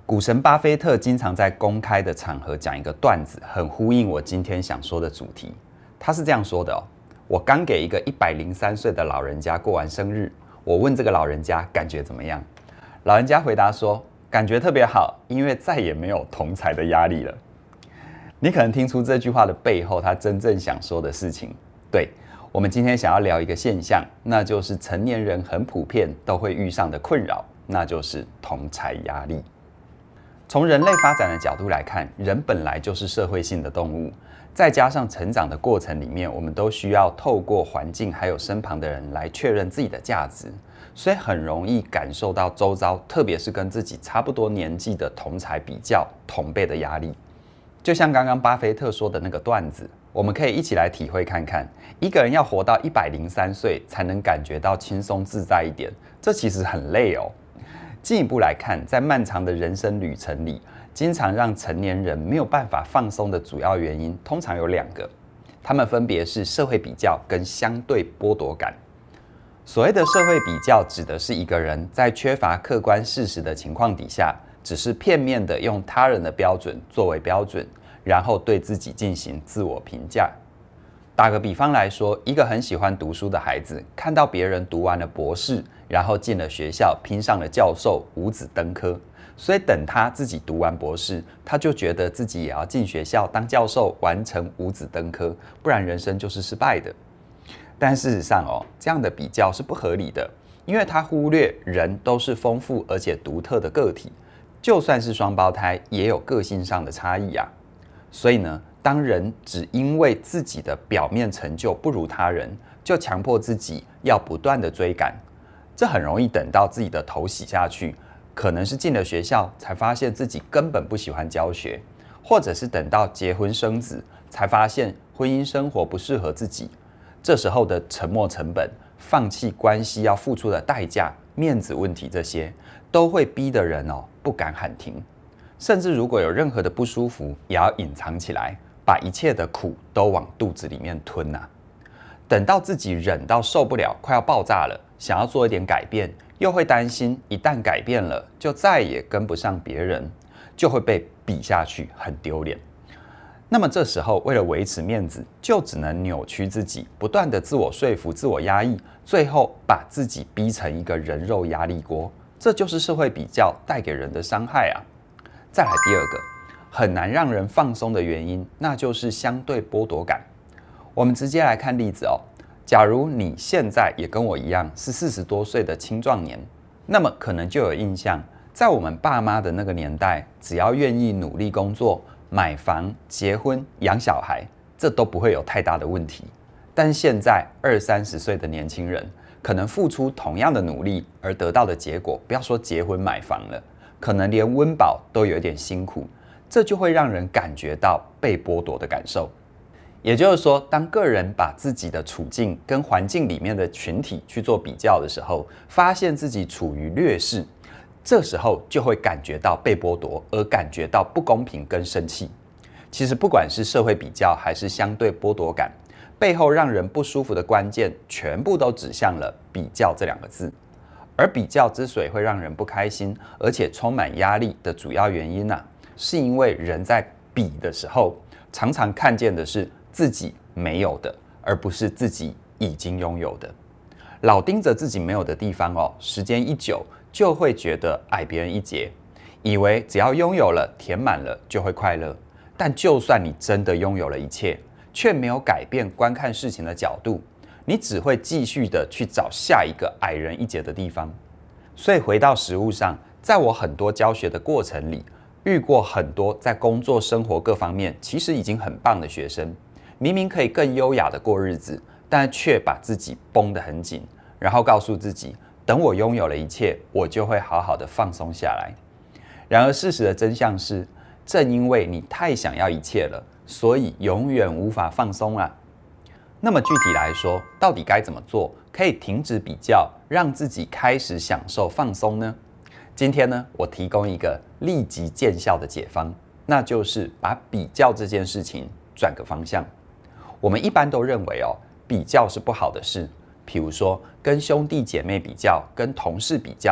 股神巴菲特经常在公开的场合讲一个段子，很呼应我今天想说的主题。他是这样说的哦：我刚给一个103岁的老人家过完生日，我问这个老人家感觉怎么样？老人家回答说，感觉特别好，因为再也没有同财的压力了。你可能听出这句话的背后，他真正想说的事情。对，我们今天想要聊一个现象，那就是成年人很普遍都会遇上的困扰，那就是同财压力。从人类发展的角度来看，人本来就是社会性的动物，再加上成长的过程里面，我们都需要透过环境还有身旁的人来确认自己的价值，所以很容易感受到周遭，特别是跟自己差不多年纪的同才比较同辈的压力。就像刚刚巴菲特说的那个段子，我们可以一起来体会看看，一个人要活到103岁才能感觉到轻松自在一点，这其实很累哦。进一步来看，在漫长的人生旅程里，经常让成年人没有办法放松的主要原因，通常有2个，它们分别是社会比较跟相对剥夺感。所谓的社会比较，指的是一个人在缺乏客观事实的情况底下，只是片面的用他人的标准作为标准，然后对自己进行自我评价。打个比方来说，一个很喜欢读书的孩子，看到别人读完了博士，然后进了学校，拼上了教授，五子登科，所以等他自己读完博士，他就觉得自己也要进学校当教授，完成五子登科，不然人生就是失败的。但事实上这样的比较是不合理的，因为他忽略人都是丰富而且独特的个体，就算是双胞胎，也有个性上的差异啊。所以呢，当人只因为自己的表面成就不如他人，就强迫自己要不断的追赶，这很容易等到自己的头洗下去，可能是进了学校才发现自己根本不喜欢教学，或者是等到结婚生子才发现婚姻生活不适合自己。这时候的沉没成本、放弃关系要付出的代价、面子问题，这些都会逼得人不敢喊停。甚至如果有任何的不舒服，也要隐藏起来，把一切的苦都往肚子里面吞啊。等到自己忍到受不了，快要爆炸了，想要做一点改变，又会担心一旦改变了，就再也跟不上别人，就会被比下去，很丢脸。那么这时候为了维持面子，就只能扭曲自己，不断的自我说服、自我压抑，最后把自己逼成一个人肉压力锅。这就是社会比较带给人的伤害啊。再来第2个，很难让人放松的原因，那就是相对剥夺感。我们直接来看例子假如你现在也跟我一样是40多岁的青壮年，那么可能就有印象，在我们爸妈的那个年代，只要愿意努力工作、买房、结婚、养小孩，这都不会有太大的问题。但现在20-30岁的年轻人，可能付出同样的努力而得到的结果，不要说结婚买房了，可能连温饱都有点辛苦，这就会让人感觉到被剥夺的感受。也就是说，当个人把自己的处境跟环境里面的群体去做比较的时候，发现自己处于劣势，这时候就会感觉到被剥夺，而感觉到不公平跟生气。其实不管是社会比较还是相对剥夺感，背后让人不舒服的关键，全部都指向了比较这2个字。而比较之所以会让人不开心，而且充满压力的主要原因是因为人在比的时候，常常看见的是自己没有的，而不是自己已经拥有的。老盯着自己没有的地方时间一久，就会觉得矮别人一截，以为只要拥有了、填满了就会快乐。但就算你真的拥有了一切，却没有改变观看事情的角度，你只会继续的去找下一个矮人一截的地方。所以回到实务上，在我很多教学的过程里，遇过很多在工作、生活各方面其实已经很棒的学生，明明可以更优雅的过日子，但却把自己绷得很紧，然后告诉自己，等我拥有了一切，我就会好好的放松下来。然而事实的真相是，正因为你太想要一切了，所以永远无法放松啊。那么具体来说，到底该怎么做，可以停止比较，让自己开始享受放松呢？今天呢，我提供一个立即见效的解方，那就是把比较这件事情转个方向。我们一般都认为比较是不好的事，譬如说跟兄弟姐妹比较、跟同事比较，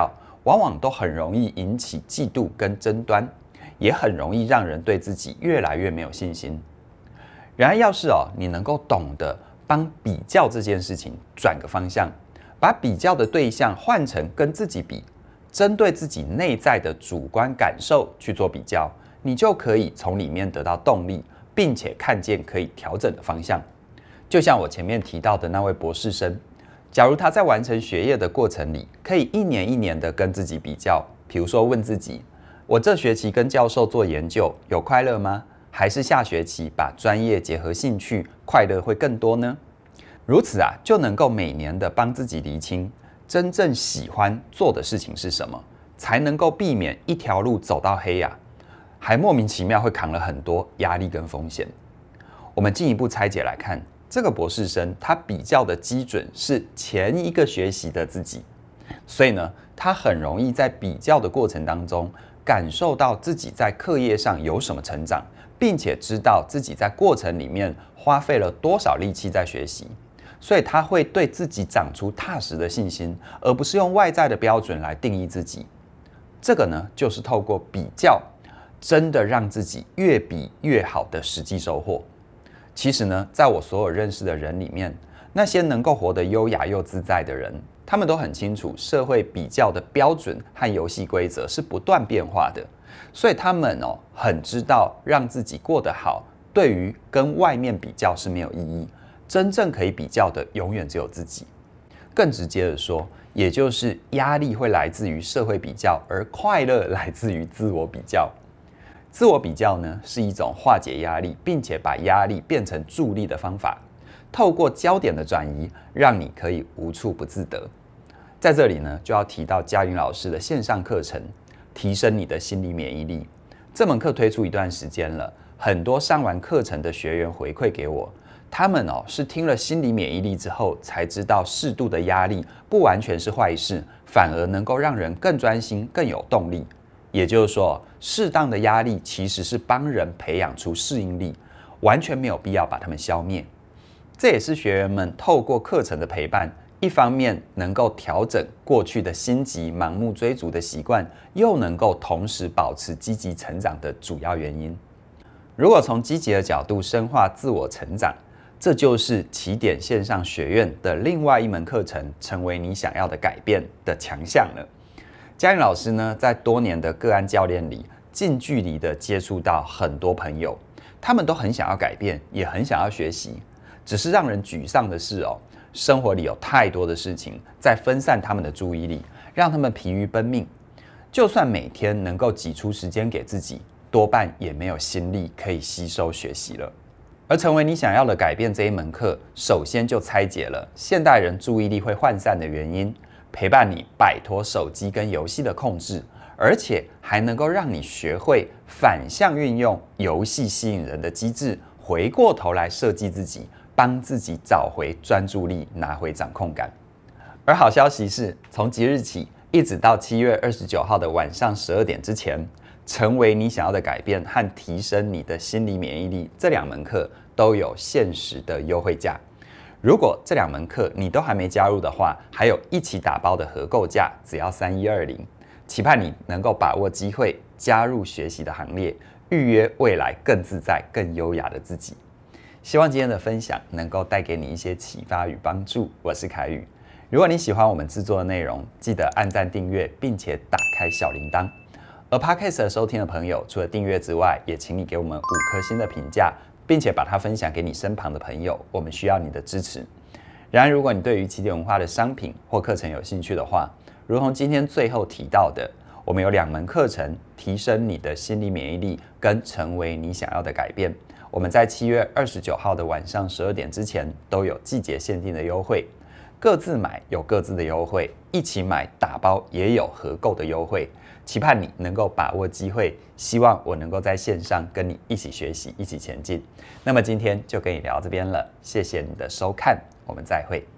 往往都很容易引起嫉妒跟争端，也很容易让人对自己越来越没有信心。然而要是你能够懂得帮比较这件事情转个方向，把比较的对象换成跟自己比，针对自己内在的主观感受去做比较，你就可以从里面得到动力，并且看见可以调整的方向。就像我前面提到的那位博士生，假如他在完成学业的过程里，可以一年一年的跟自己比较，比如说问自己，我这学期跟教授做研究有快乐吗？还是下学期把专业结合兴趣，快乐会更多呢？如此就能够每年的帮自己厘清真正喜欢做的事情是什么，才能够避免一条路走到黑还莫名其妙会扛了很多压力跟风险。我们进一步拆解来看，这个博士生他比较的基准是前一个学习的自己，所以呢，他很容易在比较的过程当中感受到自己在课业上有什么成长，并且知道自己在过程里面花费了多少力气在学习，所以他会对自己长出踏实的信心，而不是用外在的标准来定义自己。这个呢，就是透过比较，真的让自己越比越好的实际收获。其实呢，在我所有认识的人里面，那些能够活得优雅又自在的人，他们都很清楚社会比较的标准和游戏规则是不断变化的，所以他们很知道让自己过得好，对于跟外面比较是没有意义，真正可以比较的永远只有自己。更直接的说，也就是压力会来自于社会比较，而快乐来自于自我比较。自我比较呢，是一种化解压力，并且把压力变成助力的方法。透过焦点的转移，让你可以无处不自得。在这里呢，就要提到嘉玲老师的线上课程，提升你的心理免疫力。这门课推出一段时间了，很多上完课程的学员回馈给我，他们是听了心理免疫力之后，才知道适度的压力不完全是坏事，反而能够让人更专心、更有动力。也就是说，适当的压力其实是帮人培养出适应力，完全没有必要把它们消灭。这也是学员们透过课程的陪伴，一方面能够调整过去的心急、盲目追逐的习惯，又能够同时保持积极成长的主要原因。如果从积极的角度深化自我成长，这就是起点线上学院的另外一门课程，成为你想要的改变的强项了。嘉玲老师呢，在多年的个案教练里，近距离的接触到很多朋友，他们都很想要改变，也很想要学习，只是让人沮丧的是生活里有太多的事情在分散他们的注意力，让他们疲于奔命。就算每天能够挤出时间给自己，多半也没有心力可以吸收学习了。而成为你想要的改变这一门课，首先就拆解了现代人注意力会涣散的原因，陪伴你摆脱手机跟游戏的控制，而且还能够让你学会反向运用游戏吸引人的机制，回过头来设计自己，帮自己找回专注力，拿回掌控感。而好消息是，从即日起一直到7月29号的晚上12点之前，成为你想要的改变和提升你的心理免疫力这2门课都有限时的优惠价。如果这2门课你都还没加入的话，还有一起打包的合购价，只要3120。期盼你能够把握机会，加入学习的行列，预约未来更自在、更优雅的自己。希望今天的分享能够带给你一些启发与帮助。我是凯宇。如果你喜欢我们制作的内容，记得按赞订阅，并且打开小铃铛。而 Podcast 收听的朋友，除了订阅之外，也请你给我们5颗星的评价，并且把它分享给你身旁的朋友，我们需要你的支持。然而，如果你对于起点文化的商品或课程有兴趣的话，如同今天最后提到的，我们有2门课程，提升你的心理免疫力跟成为你想要的改变。我们在7月29号的晚上12点之前都有季节限定的优惠，各自买有各自的优惠，一起买打包也有合购的优惠。期盼你能够把握机会，希望我能够在线上跟你一起学习，一起前进。那么今天就跟你聊这边了，谢谢你的收看，我们再会。